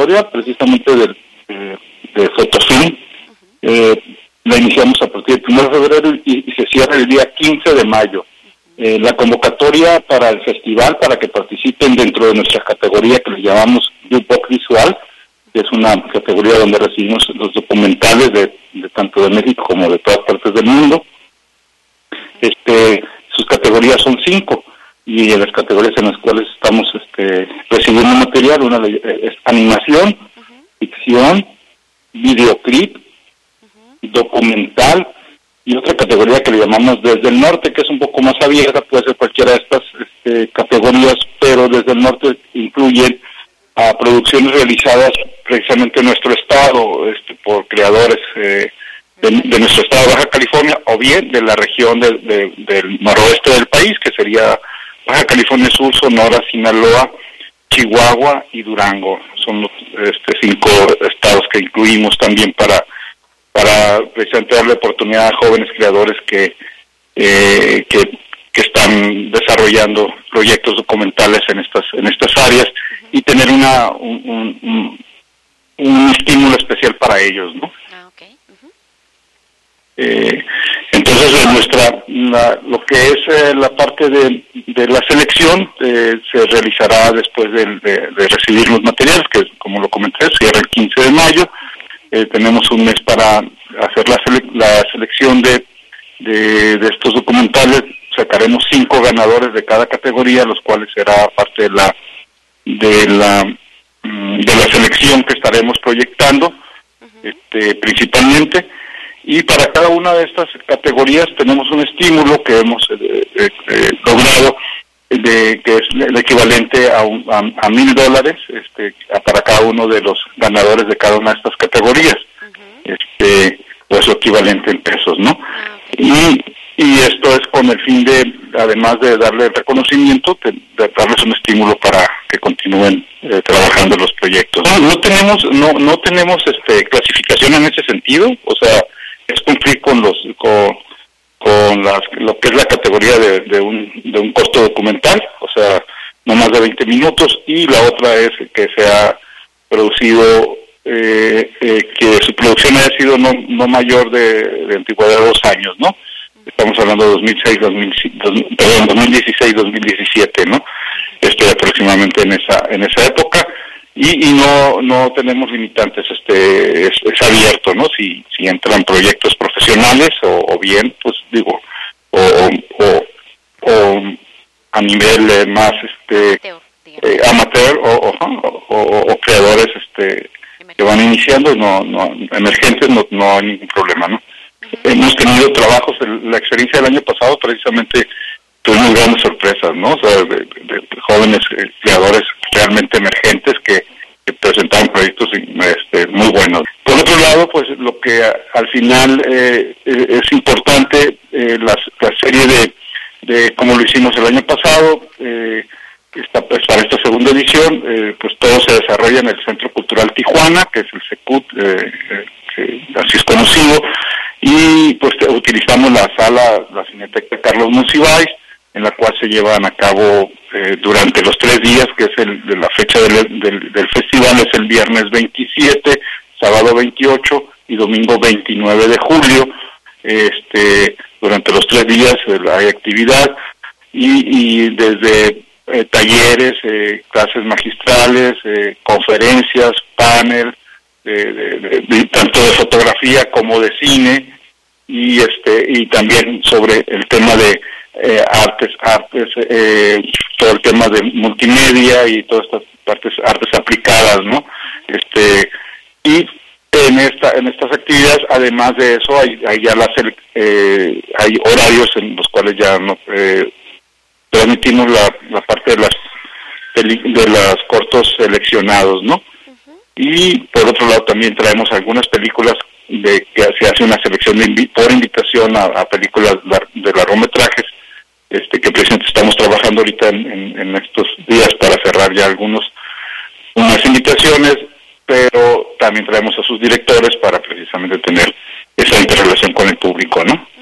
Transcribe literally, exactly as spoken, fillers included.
categoría, precisamente del, eh, de fotofilm. Eh, la iniciamos a partir del primero de febrero y, y se cierra el día quince de mayo. Eh, la convocatoria para el festival, para que participen dentro de nuestra categoría que le llamamos Jukebox Visual, que es una categoría donde recibimos los documentales de, de tanto de México como de todas partes del mundo. Este, sus categorías son cinco, y en las categorías en las cuales estamos este, recibiendo material, una es animación, uh-huh. ficción, videoclip, uh-huh. documental, y otra categoría que le llamamos Desde el Norte, que es un poco más abierta, puede ser cualquiera de estas este, categorías, pero Desde el Norte incluyen a producciones realizadas precisamente en nuestro estado, este, por creadores eh, de, de nuestro estado de Baja California, o bien de la región de, de, del noroeste del país, que sería Baja California Sur, Sonora, Sinaloa, Chihuahua y Durango. Son los este, cinco estados que incluimos también para para precisamente darle oportunidad a jóvenes creadores que, eh, que que están desarrollando proyectos documentales en estas en estas áreas, uh-huh. y tener una un, un, un estímulo especial para ellos, ¿no? Ah, okay. Uh-huh. Eh, entonces en nuestra la, lo que es eh, la parte de, de la selección eh, se realizará después de, de, de recibir los materiales, que como lo comenté cierra el quince de mayo. Eh, tenemos un mes para hacer la, sele- la selección de, de de estos documentales. Sacaremos cinco ganadores de cada categoría, los cuales será parte de la de la de la selección que estaremos proyectando, uh-huh. este, principalmente. Y para cada una de estas categorías tenemos un estímulo que hemos eh, eh, eh, logrado, de que es el equivalente a un, a, a mil dólares, este, para cada uno de los ganadores de cada una de estas categorías, uh-huh. este, pues lo equivalente en pesos, ¿no? Uh-huh. Y y esto es con el fin de, además de darle reconocimiento, de, de darles un estímulo para que continúen eh, trabajando en los proyectos. No, no tenemos, no, no tenemos este clasificación en ese sentido, o sea, es cumplir con los, con, con las, lo que es la categoría de, de un, de un corto documental, o sea, no más de veinte minutos, y la otra es que sea producido, eh, eh, que su producción haya sido no, no mayor de, de antigüedad de dos años, ¿no? Estamos hablando de dos mil seis, dos mil, perdón, dos mil dieciséis, dos mil diecisiete, ¿no? Este, aproximadamente en esa en esa época, y, y no no tenemos limitantes, este es, es abierto, ¿no? Si si entran proyectos profesionales o, o bien, pues digo, o o, o a nivel eh, más este eh, amateur o, o, o, o creadores este que van iniciando, no no emergentes, no no hay ningún problema, ¿no? Uh-huh. Hemos tenido trabajos, la experiencia del año pasado precisamente tuvimos grandes sorpresas, ¿no? O sea, de, de, de jóvenes eh, creadores realmente emergentes que, que presentaron proyectos este, muy buenos. Por otro lado, pues lo que a, al final eh, es importante, eh, la, la serie de, de como lo hicimos el año pasado, eh, esta, pues, para esta segunda edición, eh, pues todo se desarrolla en el Centro Cultural Tijuana, que es el CECUT, eh, eh, así es conocido. Y pues utilizamos la sala, la Cineteca Carlos Monsiváis, en la cual se llevan a cabo eh, durante los tres días, que es el de la fecha del, del, del festival, es el viernes veintisiete, sábado veintiocho y domingo veintinueve de julio. Este, durante los tres días eh, hay actividad, y, y desde eh, talleres, eh, clases magistrales, eh, conferencias, panel, De, de, de, de, tanto de fotografía como de cine, y este y también sobre el tema de eh, artes artes eh, todo el tema de multimedia y todas estas partes artes aplicadas, ¿no? Este y en esta en estas actividades, además de eso, hay, hay ya las eh, hay horarios en los cuales ya no eh, transmitimos la, la parte de las de los cortos seleccionados, ¿no? Y por otro lado también traemos algunas películas de que se hace una selección de invi- por invitación a, a películas de largometrajes, este que precisamente estamos trabajando ahorita en, en, en estos días para cerrar ya algunos unas invitaciones, pero también traemos a sus directores para precisamente tener esa interrelación con el público, ¿no?